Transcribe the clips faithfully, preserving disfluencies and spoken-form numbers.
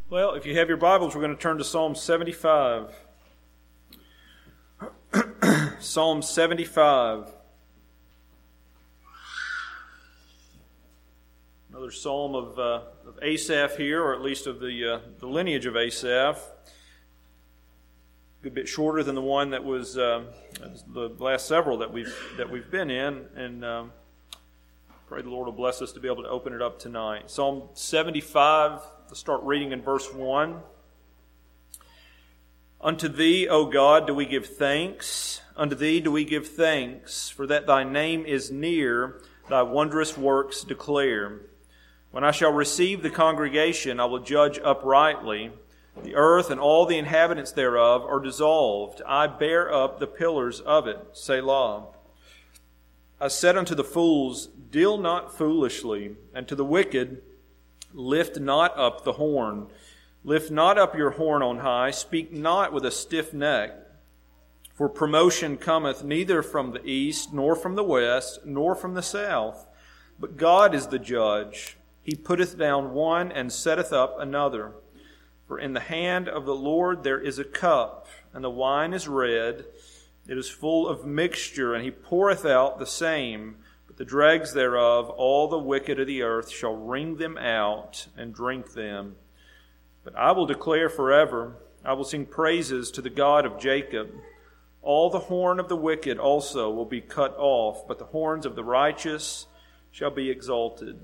Well, if you have your Bibles, we're going to turn to Psalm seventy-five. Psalm seventy-five. Another psalm of, uh, of Asaph here, or at least of the uh, the lineage of Asaph. A good bit shorter than the one that was uh, the last several that we've that we've been in, and um, pray the Lord will bless us to be able to open it up tonight. Psalm seventy-five. Let's start reading in verse one. Unto Thee, O God, do we give thanks. Unto Thee do we give thanks, for that Thy name is near, Thy wondrous works declare. When I shall receive the congregation, I will judge uprightly. The earth and all the inhabitants thereof are dissolved. I bear up the pillars of it. Selah. I said unto the fools, Deal not foolishly, and to the wicked, Lift not up the horn. Lift not up your horn on high. Speak not with a stiff neck. For promotion cometh neither from the east, nor from the west, nor from the south. But God is the judge. He putteth down one and setteth up another. For in the hand of the Lord there is a cup, and the wine is red. It is full of mixture, and He poureth out the same. The dregs thereof, all the wicked of the earth shall wring them out and drink them. But I will declare forever, I will sing praises to the God of Jacob. All the horn of the wicked also will be cut off, but the horns of the righteous shall be exalted.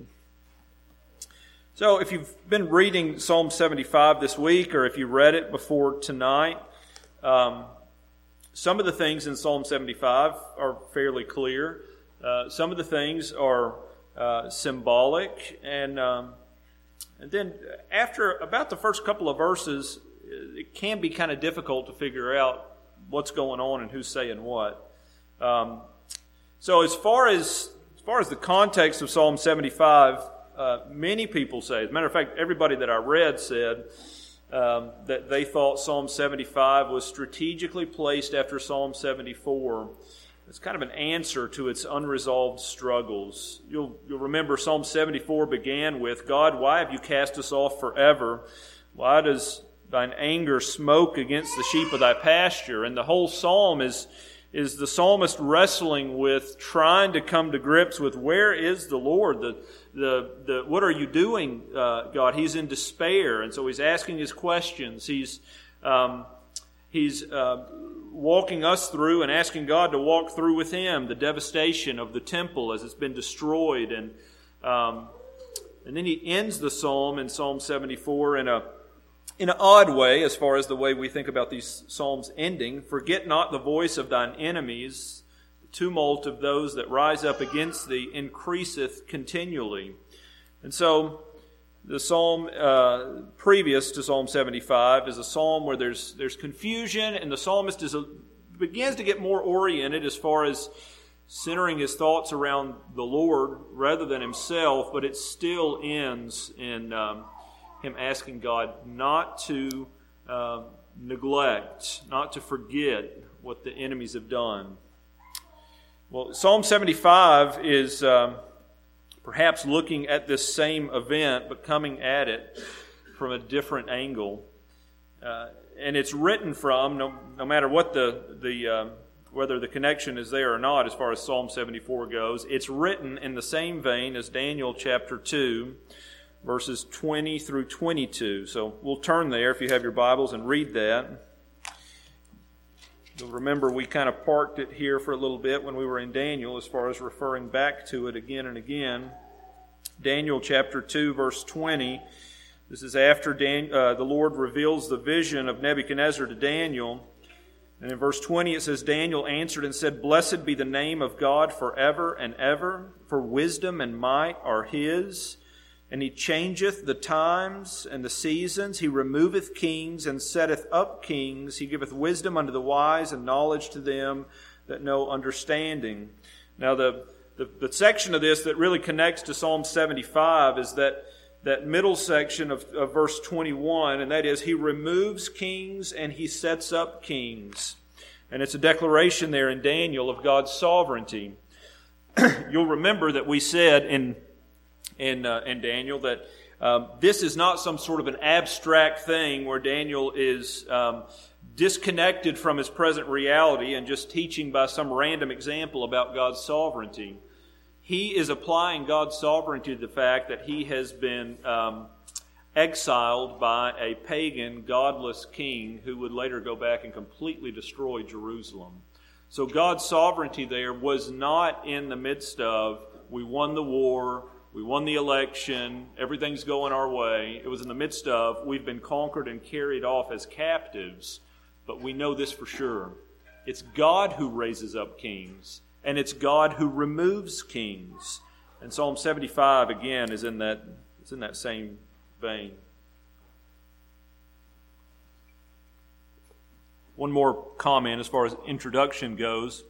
So if you've been reading Psalm seventy-five this week, or if you read it before tonight, um, some of the things in Psalm seventy-five are fairly clear. Uh, some of the things are uh, symbolic, and um, and then after about the first couple of verses, it can be kind of difficult to figure out what's going on and who's saying what. Um, so as far as as far as the context of Psalm seventy-five, uh, many people say, as a matter of fact, everybody that I read said um, that they thought Psalm seventy-five was strategically placed after Psalm seventy-four. It's kind of an answer to its unresolved struggles. You'll, you'll remember Psalm seventy-four began with, God, why have you cast us off forever? Why does thine anger smoke against the sheep of thy pasture? And the whole psalm is, is the psalmist wrestling with trying to come to grips with where is the Lord? The, the, the, what are you doing, uh, God? He's in despair. And so he's asking his questions. He's, um, he's, uh, walking us through and asking God to walk through with Him the devastation of the temple as it's been destroyed, and um, and then he ends the psalm in Psalm seventy-four in a in an odd way as far as the way we think about these psalms ending. Forget not the voice of thine enemies; the tumult of those that rise up against thee increaseth continually. And so the psalm uh, previous to Psalm seventy-five is a psalm where there's there's confusion, and the psalmist is a, begins to get more oriented as far as centering his thoughts around the Lord rather than himself, but it still ends in um, him asking God not to uh, neglect, not to forget what the enemies have done. Well, Psalm seventy-five is Um, perhaps looking at this same event, but coming at it from a different angle. Uh, and it's written from, no, no matter what the, the um, whether the connection is there or not as far as Psalm seventy-four goes, it's written in the same vein as Daniel chapter two, verses twenty through twenty-two. So we'll turn there if you have your Bibles and read that. You'll remember we kind of parked it here for a little bit when we were in Daniel as far as referring back to it again and again. Daniel chapter two, verse twenty. This is after Dan, uh, the Lord reveals the vision of Nebuchadnezzar to Daniel. And in verse twenty it says, Daniel answered and said, Blessed be the name of God forever and ever, for wisdom and might are His. And He changeth the times and the seasons. He removeth kings and setteth up kings. He giveth wisdom unto the wise and knowledge to them that know understanding. Now the, the, the section of this that really connects to Psalm seventy-five is that, that middle section of, of verse twenty-one, and that is, He removes kings and He sets up kings. And it's a declaration there in Daniel of God's sovereignty. You'll remember that we said in in uh, in Daniel that Um, this is not some sort of an abstract thing where Daniel is um, disconnected from his present reality and just teaching by some random example about God's sovereignty. He is applying God's sovereignty to the fact that he has been um, exiled by a pagan, godless king who would later go back and completely destroy Jerusalem. So God's sovereignty there was not in the midst of, we won the war, we won the election, everything's going our way. It was in the midst of, we've been conquered and carried off as captives, but we know this for sure. It's God who raises up kings, and it's God who removes kings. And Psalm seventy-five, again, is in that, is in that same vein. One more comment as far as introduction goes.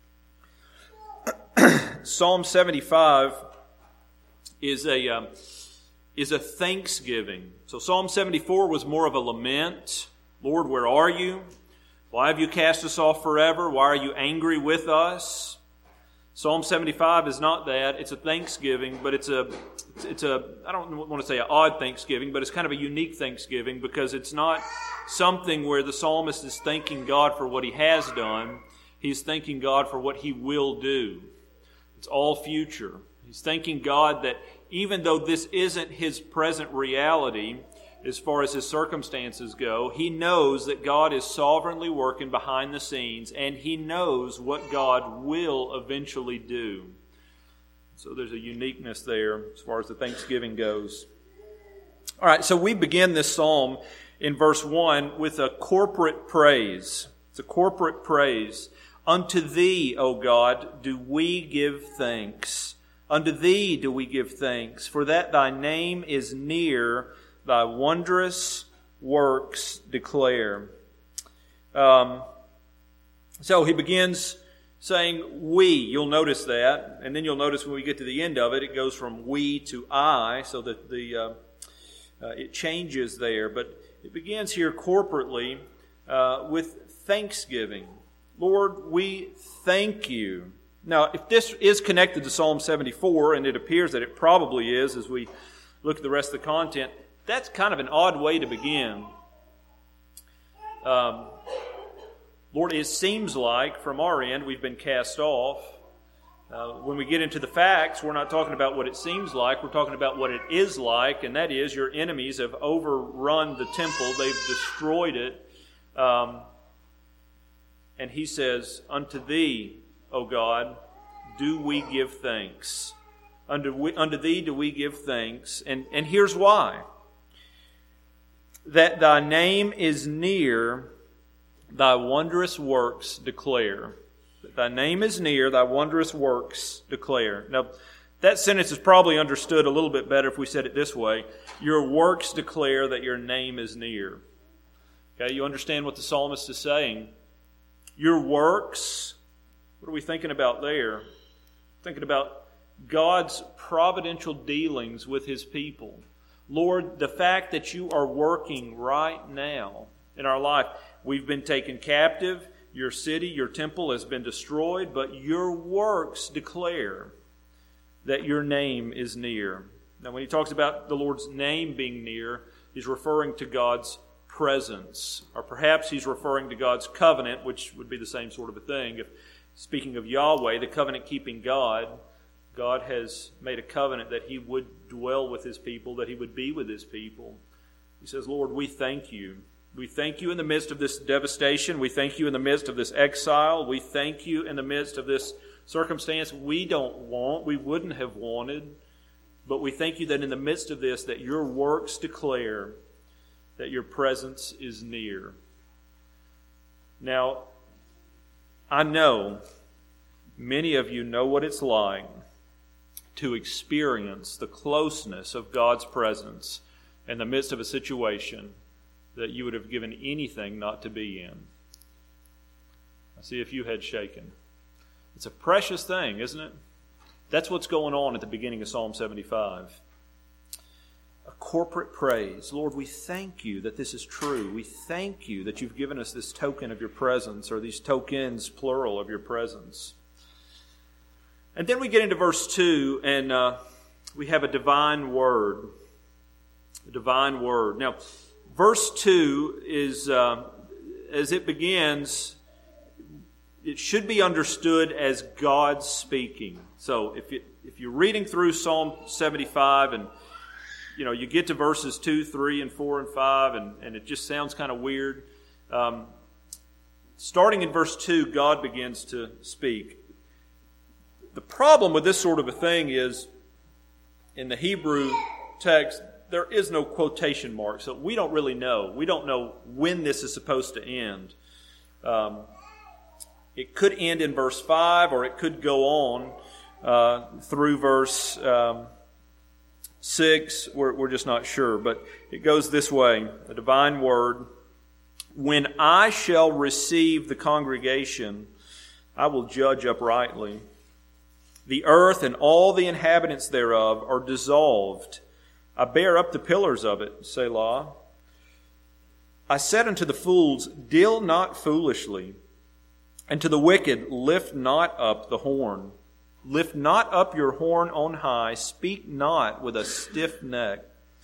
Psalm seventy-five is a um, is a thanksgiving. So Psalm seventy-four was more of a lament. Lord, where are you? Why have you cast us off forever? Why are you angry with us? Psalm seventy-five is not that. It's a thanksgiving, but it's a it's a I don't want to say an odd thanksgiving, but it's kind of a unique thanksgiving because it's not something where the psalmist is thanking God for what he has done. He's thanking God for what he will do. It's all future. He's thanking God that even though this isn't his present reality, as far as his circumstances go, he knows that God is sovereignly working behind the scenes, and he knows what God will eventually do. So there's a uniqueness there as far as the thanksgiving goes. All right, so we begin this psalm in verse one with a corporate praise. It's a corporate praise. Unto thee, O God, do we give thanks. Unto thee do we give thanks, for that thy name is near, thy wondrous works declare. Um, so he begins saying we. You'll notice that. And then you'll notice when we get to the end of it, it goes from we to I, so that the uh, uh, it changes there. But it begins here corporately uh, with thanksgiving. Lord, we thank you. Now, if this is connected to Psalm seventy-four, and it appears that it probably is as we look at the rest of the content, that's kind of an odd way to begin. Um, Lord, it seems like from our end we've been cast off. Uh, when we get into the facts, we're not talking about what it seems like. We're talking about what it is like, and that is your enemies have overrun the temple. They've destroyed it. Um, and he says, unto thee, O God, do we give thanks. Unto, we, unto thee do we give thanks. And, and here's why. That thy name is near, thy wondrous works declare. That thy name is near, thy wondrous works declare. Now, that sentence is probably understood a little bit better if we said it this way. Your works declare that your name is near. Okay, you understand what the psalmist is saying. Your works, what are we thinking about there? Thinking about God's providential dealings with His people. Lord, the fact that you are working right now in our life, we've been taken captive, your city, your temple has been destroyed, but your works declare that your name is near. Now, when he talks about the Lord's name being near, he's referring to God's presence. Or perhaps he's referring to God's covenant, which would be the same sort of a thing. If speaking of Yahweh, the covenant-keeping God, God has made a covenant that He would dwell with His people, that He would be with His people. He says, Lord, we thank you. We thank you in the midst of this devastation. We thank you in the midst of this exile. We thank you in the midst of this circumstance we don't want, we wouldn't have wanted. But we thank you that in the midst of this, that your works declare that your presence is near. Now, I know many of you know what it's like to experience the closeness of God's presence in the midst of a situation that you would have given anything not to be in. I see a few heads shaking. It's a precious thing, isn't it? That's what's going on at the beginning of Psalm seventy-five. A corporate praise. Lord, we thank you that this is true. We thank you that you've given us this token of your presence, or these tokens, plural, of your presence. And then we get into verse two, and uh, we have a divine word. the divine word. Now, verse two is, uh, as it begins, it should be understood as God speaking. So if you, if you're reading through Psalm seventy-five and you know you get to verses two, three, and four, and five, and, and it just sounds kind of weird, um, starting in verse two, God begins to speak. The problem with this sort of a thing is, in the Hebrew text, there is no quotation mark, so we don't really know. We don't know when this is supposed to end. Um, it could end in verse five, or it could go on uh, through verse um, six. We're, we're just not sure, but it goes this way. The divine word, when I shall receive the congregation, I will judge uprightly. The earth and all the inhabitants thereof are dissolved. I bear up the pillars of it, Selah. I said unto the fools, deal not foolishly. And to the wicked, lift not up the horn. Lift not up your horn on high. Speak not with a stiff neck.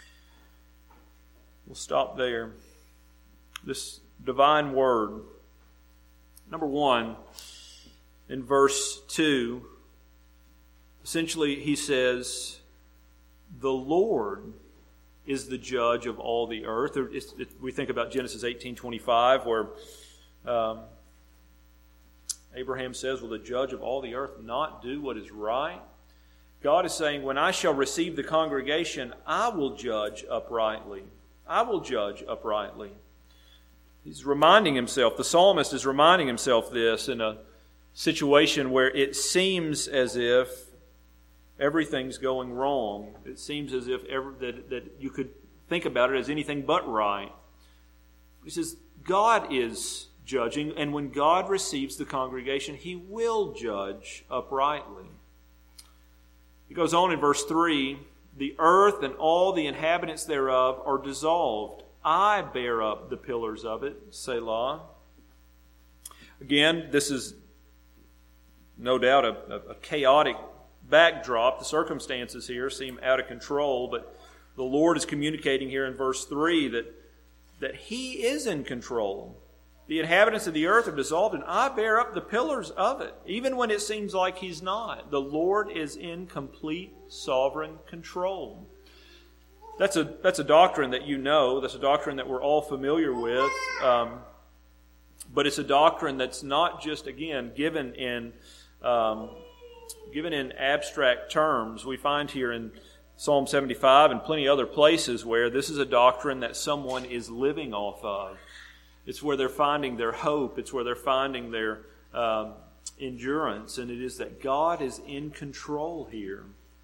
We'll stop there. This divine word. Number one, in verse two, essentially he says, the Lord is the judge of all the earth. It's, it, we think about Genesis eighteen twenty-five, where um, Abraham says, will the judge of all the earth not do what is right? God is saying, when I shall receive the congregation, I will judge uprightly. I will judge uprightly. He's reminding himself, the psalmist is reminding himself this in a situation where it seems as if everything's going wrong. It seems as if every, that, that you could think about it as anything but right. He says, God is judging, and when God receives the congregation, He will judge uprightly. He goes on in verse three, the earth and all the inhabitants thereof are dissolved. I bear up the pillars of it, Selah. Again, this is no doubt a, a, a chaotic backdrop. The circumstances here seem out of control, but the Lord is communicating here in verse three that, that He is in control. The inhabitants of the earth are dissolved, and I bear up the pillars of it, even when it seems like He's not. The Lord is in complete sovereign control. That's a that's a doctrine that you know. That's a doctrine that we're all familiar with. Um, but it's a doctrine that's not just, again, given in um, given in abstract terms. We find here in Psalm seventy-five and plenty of other places where this is a doctrine that someone is living off of. It's where they're finding their hope. It's where they're finding their um, endurance. And it is that God is in control here.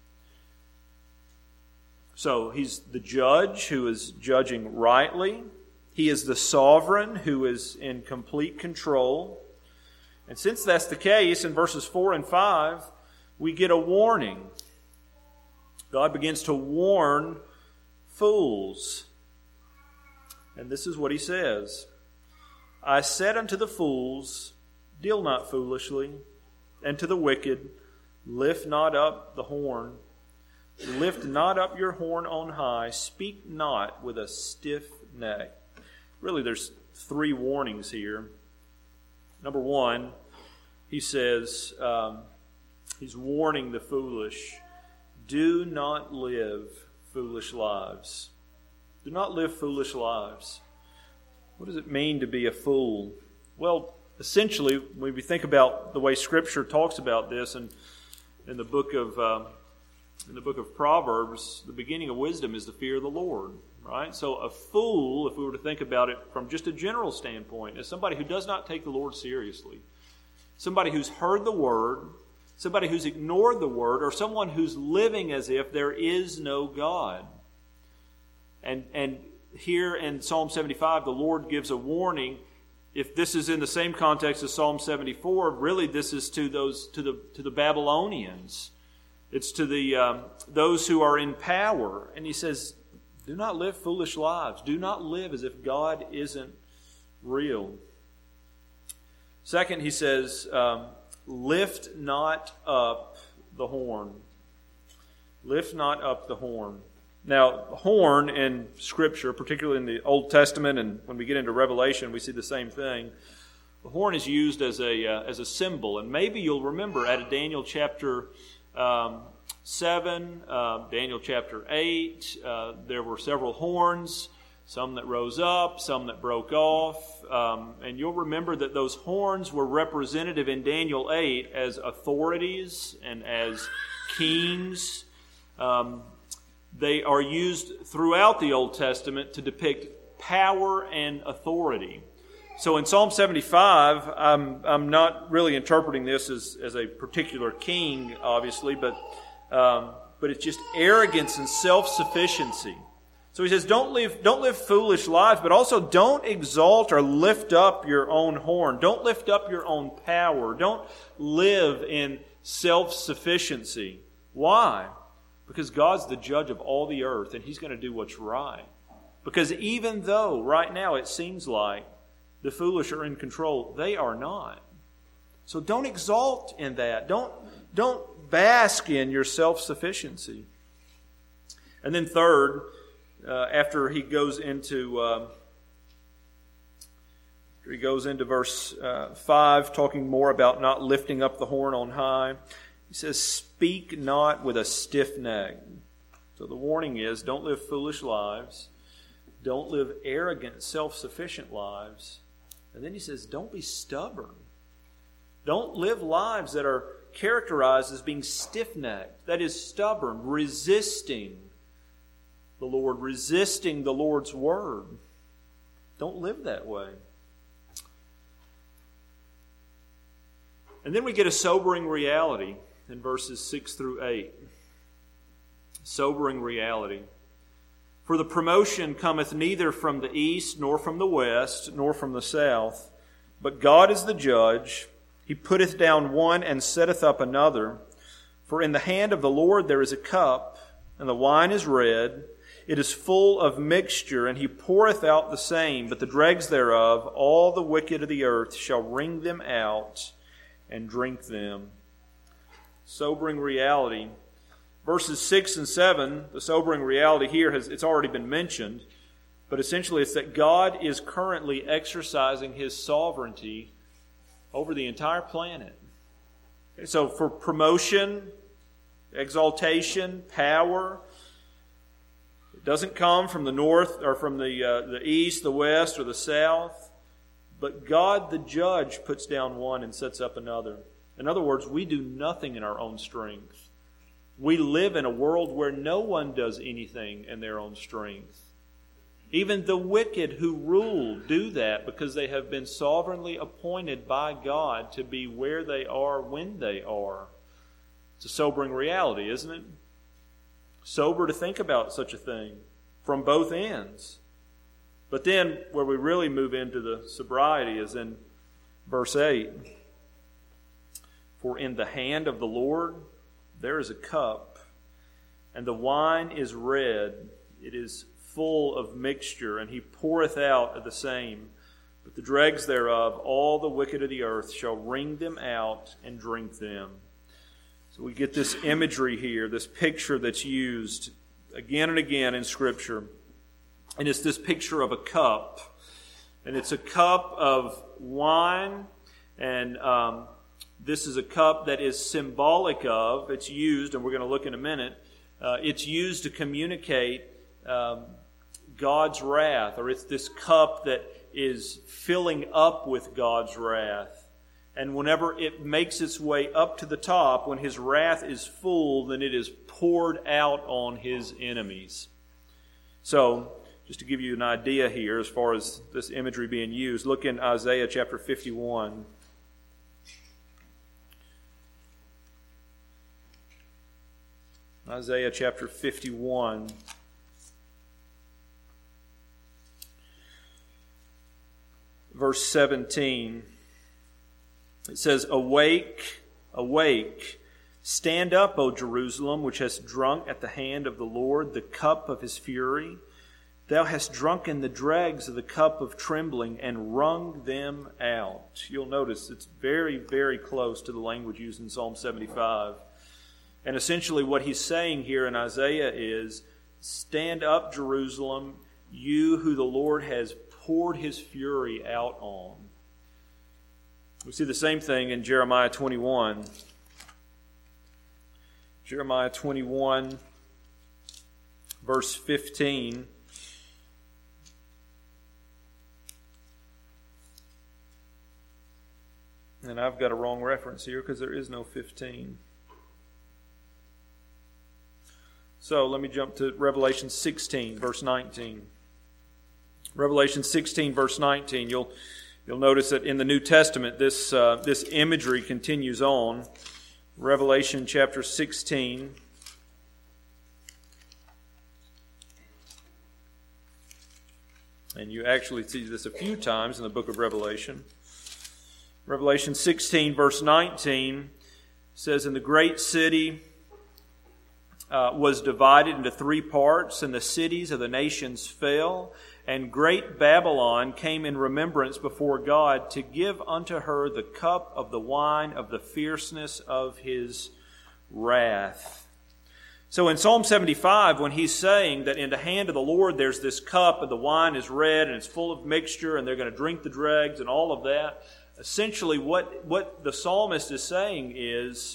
So He's the judge who is judging rightly. He is the sovereign who is in complete control. And since that's the case, in verses four and five, we get a warning. God begins to warn fools. And this is what He says. I said unto the fools, deal not foolishly, and to the wicked, lift not up the horn. Lift not up your horn on high. Speak not with a stiff neck. Really, there's three warnings here. Number one, He says, um, He's warning the foolish. Do not live foolish lives. Do not live foolish lives. What does it mean to be a fool? Well, essentially, when we think about the way Scripture talks about this, and in the book of um, in the book of Proverbs, the beginning of wisdom is the fear of the Lord. Right? So, a fool, if we were to think about it from just a general standpoint, is somebody who does not take the Lord seriously, somebody who's heard the Word, somebody who's ignored the Word, or someone who's living as if there is no God. And and. Here in Psalm seventy-five, the Lord gives a warning. If this is in the same context as Psalm seventy-four, really this is to those to the to the Babylonians. It's to the um, those who are in power. And He says, do not live foolish lives. Do not live as if God isn't real. Second, He says, um, lift not up the horn. Lift not up the horn. Now, horn in Scripture, particularly in the Old Testament, and when we get into Revelation, we see the same thing. The horn is used as a uh, as a symbol, and maybe you'll remember out of Daniel chapter um, seven, uh, Daniel chapter eight, uh, there were several horns, some that rose up, some that broke off, um, and you'll remember that those horns were representative in Daniel eight as authorities and as kings. Um, They are used throughout the Old Testament to depict power and authority. So in Psalm seventy-five, I'm, I'm not really interpreting this as, as a particular king, obviously, but, um, but it's just arrogance and self-sufficiency. So he says, don't live, don't live foolish lives, but also don't exalt or lift up your own horn. Don't lift up your own power. Don't live in self-sufficiency. Why? Because God's the judge of all the earth, and He's going to do what's right. Because even though right now it seems like the foolish are in control, they are not. So don't exalt in that. Don't, don't bask in your self-sufficiency. And then third, uh, after he goes into uh, he goes into verse uh, five, talking more about not lifting up the horn on high. He says, speak not with a stiff neck. So the warning is, don't live foolish lives. Don't live arrogant, self-sufficient lives. And then he says, don't be stubborn. Don't live lives that are characterized as being stiff-necked. That is, stubborn, resisting the Lord, resisting the Lord's word. Don't live that way. And then we get a sobering reality in verses six through eight. Sobering reality. For the promotion cometh neither from the east, nor from the west, nor from the south, but God is the judge. He putteth down one and setteth up another. For in the hand of the Lord there is a cup, and the wine is red. It is full of mixture, and he poureth out the same. But the dregs thereof, all the wicked of the earth, shall wring them out and drink them. Sobering reality. Verses six and seven, the sobering reality here, has it's already been mentioned, but essentially it's that God is currently exercising His sovereignty over the entire planet. Okay, so for promotion, exaltation, power, it doesn't come from the north or from the uh, the east, the west, or the south, but God the judge puts down one and sets up another. In other words, we do nothing in our own strength. We live in a world where no one does anything in their own strength. Even the wicked who rule do that because they have been sovereignly appointed by God to be where they are when they are. It's a sobering reality, isn't it? Sober to think about such a thing from both ends. But then where we really move into the sobriety is in verse eight. For in the hand of the Lord there is a cup, and the wine is red. It is full of mixture, and he poureth out of the same. But the dregs thereof, all the wicked of the earth, shall wring them out and drink them. So we get this imagery here, this picture that's used again and again in Scripture. And it's this picture of a cup. And it's a cup of wine, and um, this is a cup that is symbolic of, it's used, and we're going to look in a minute, uh, it's used to communicate um, God's wrath, or it's this cup that is filling up with God's wrath. And whenever it makes its way up to the top, when His wrath is full, then it is poured out on His enemies. So, just to give you an idea here as far as this imagery being used, look in Isaiah chapter fifty-one. Isaiah chapter fifty-one. Verse seventeen. It says, Awake, awake, stand up, O Jerusalem, which hast drunk at the hand of the Lord the cup of His fury. Thou hast drunken the dregs of the cup of trembling and wrung them out. You'll notice it's very, very close to the language used in Psalm seventy-five. And essentially what he's saying here in Isaiah is, Stand up, Jerusalem, you who the Lord has poured his fury out on. We see the same thing in Jeremiah twenty-one. Jeremiah twenty-one, verse fifteen. And I've got a wrong reference here because there is no fifteen. So let me jump to Revelation sixteen, verse nineteen. Revelation sixteen, verse nineteen. You'll you'll notice that in the New Testament, this uh, this imagery continues on. Revelation chapter sixteen. And you actually see this a few times in the book of Revelation. Revelation sixteen, verse nineteen says, "And the great city uh, was divided into three parts, and the cities of the nations fell, and great Babylon came in remembrance before God to give unto her the cup of the wine of the fierceness of his wrath." So in Psalm seventy-five, when he's saying that in the hand of the Lord there's this cup and the wine is red and it's full of mixture and they're going to drink the dregs and all of that, essentially what, what the psalmist is saying is,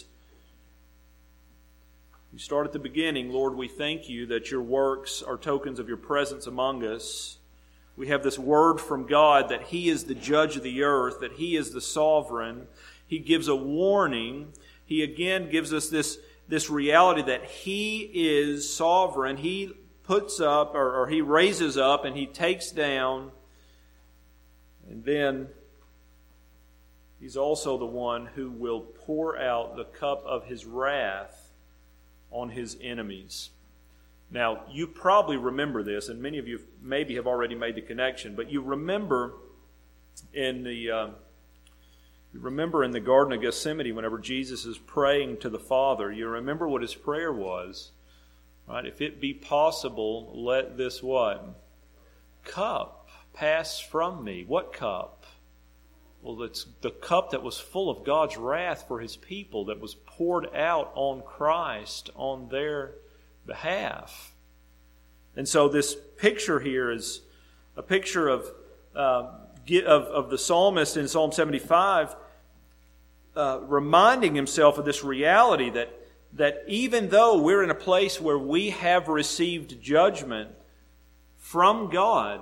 you start at the beginning, Lord, we thank you that your works are tokens of your presence among us. We have this word from God that he is the judge of the earth, that he is the sovereign. He gives a warning. He again gives us this, this reality that he is sovereign. He puts up, or, or he raises up, and he takes down. And then he's also the one who will pour out the cup of his wrath on his enemies. Now, you probably remember this, and many of you maybe have already made the connection, but you remember in the uh, you remember in the Garden of Gethsemane whenever Jesus is praying to the Father, you remember what his prayer was, right? If it be possible, let this what? Cup pass from me. What cup? Well, it's the cup that was full of God's wrath for his people that was poured out on Christ on their behalf. And so this picture here is a picture of uh, of, of the psalmist in Psalm seventy-five uh, reminding himself of this reality that, that even though we're in a place where we have received judgment from God,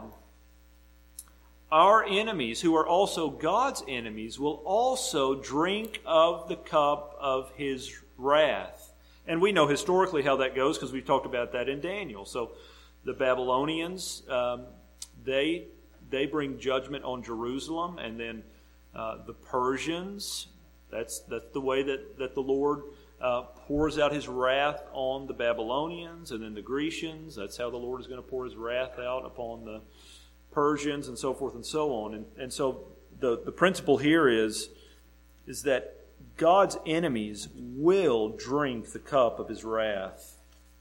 our enemies, who are also God's enemies, will also drink of the cup of his wrath. And we know historically how that goes because we've talked about that in Daniel. So the Babylonians, um, they they bring judgment on Jerusalem, and then uh, the Persians, that's that's the way that, that the Lord uh, pours out his wrath on the Babylonians, and then the Grecians, that's how the Lord is going to pour his wrath out upon the Persians, and so forth and so on. And, and so the, the principle here is, is that God's enemies will drink the cup of his wrath.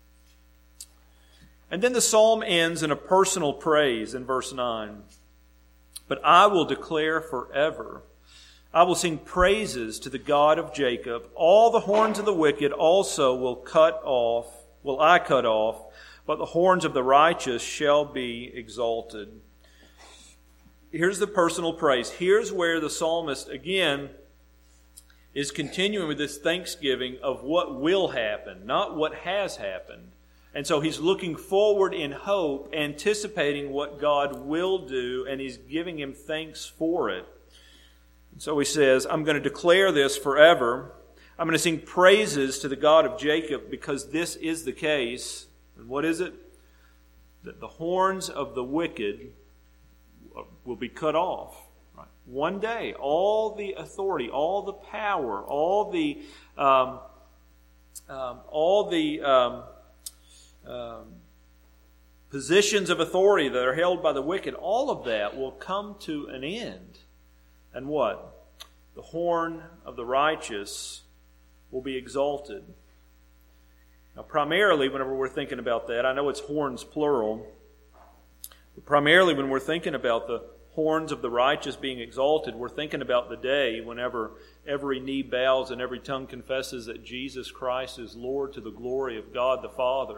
And then the psalm ends in a personal praise in verse nine. But I will declare forever. I will sing praises to the God of Jacob. All the horns of the wicked also will cut off, will I cut off, but the horns of the righteous shall be exalted. Here's the personal praise. Here's where the psalmist, again, is continuing with this thanksgiving of what will happen, not what has happened. And so he's looking forward in hope, anticipating what God will do, and he's giving him thanks for it. And so he says, I'm going to declare this forever. I'm going to sing praises to the God of Jacob because this is the case. And what is it? That the horns of the wicked will be cut off. Right? One day, all the authority, all the power, all the um, um, all the um, um, positions of authority that are held by the wicked, all of that will come to an end. And what? The horn of the righteous will be exalted. Now, primarily, whenever we're thinking about that, I know it's horns plural. But primarily, when we're thinking about the horns of the righteous being exalted, we're thinking about the day whenever every knee bows and every tongue confesses that Jesus Christ is Lord to the glory of God the Father.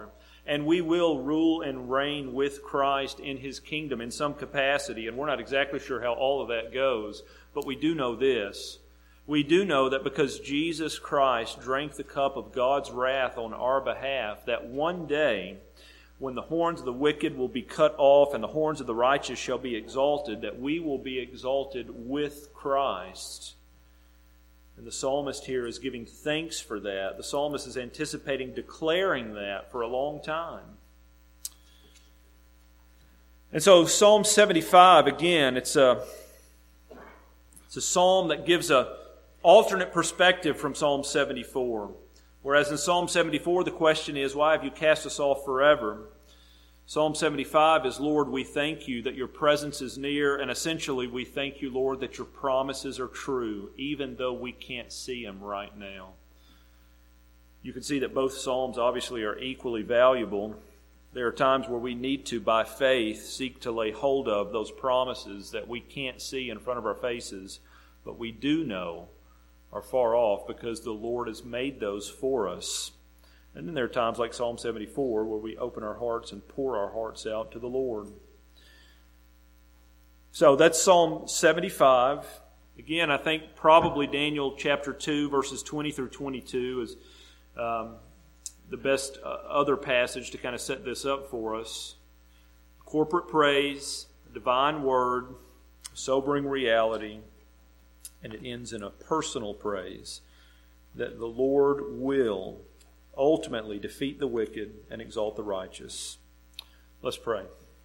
and we will rule and reign with Christ in His kingdom in some capacity. And we're not exactly sure how all of that goes, but we do know this. We do know that because Jesus Christ drank the cup of God's wrath on our behalf, that one day, when the horns of the wicked will be cut off and the horns of the righteous shall be exalted, that we will be exalted with Christ. And the psalmist here is giving thanks for that. The psalmist is anticipating declaring that for a long time. And so Psalm seventy-five, again, it's a, it's a psalm that gives an alternate perspective from Psalm seventy-four. Whereas in Psalm seventy-four, the question is, why have you cast us off forever? Psalm seventy-five is, Lord, we thank you that your presence is near, and essentially we thank you, Lord, that your promises are true, even though we can't see them right now. You can see that both Psalms obviously are equally valuable. There are times where we need to, by faith, seek to lay hold of those promises that we can't see in front of our faces, but we do know are far off because the Lord has made those for us. And then there are times like Psalm seventy-four where we open our hearts and pour our hearts out to the Lord. So that's Psalm seventy-five. Again, I think probably Daniel chapter two, verses twenty through twenty-two is um, the best uh, other passage to kind of set this up for us. Corporate praise, divine word, sobering reality, and it ends in a personal praise that the Lord will ultimately defeat the wicked and exalt the righteous. Let's pray.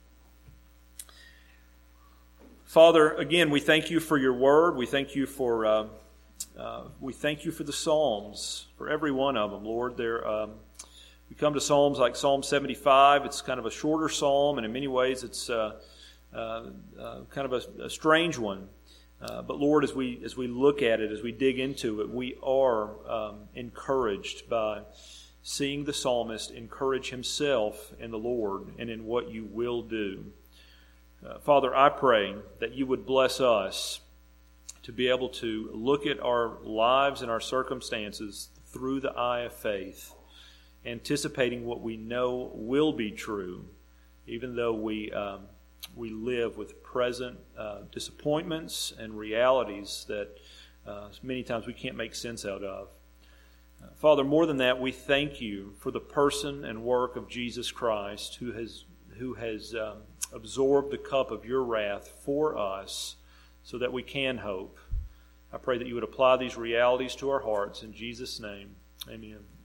Father, again, we thank you for your word. We thank you for uh, uh, we thank you for the Psalms, for every one of them, Lord. They're, um, we come to Psalms like Psalm seventy-five. It's kind of a shorter psalm, and in many ways it's uh, uh, uh, kind of a, a strange one. Uh, but Lord, as we as we look at it, as we dig into it, we are um, encouraged by seeing the psalmist encourage himself in the Lord and in what you will do. Uh, Father, I pray that you would bless us to be able to look at our lives and our circumstances through the eye of faith, anticipating what we know will be true, even though we um, we live with present uh, disappointments and realities that uh, many times we can't make sense out of. Uh, Father, more than that, we thank you for the person and work of Jesus Christ, who has who has um, absorbed the cup of your wrath for us so that we can hope. I pray that you would apply these realities to our hearts. In Jesus' name, amen.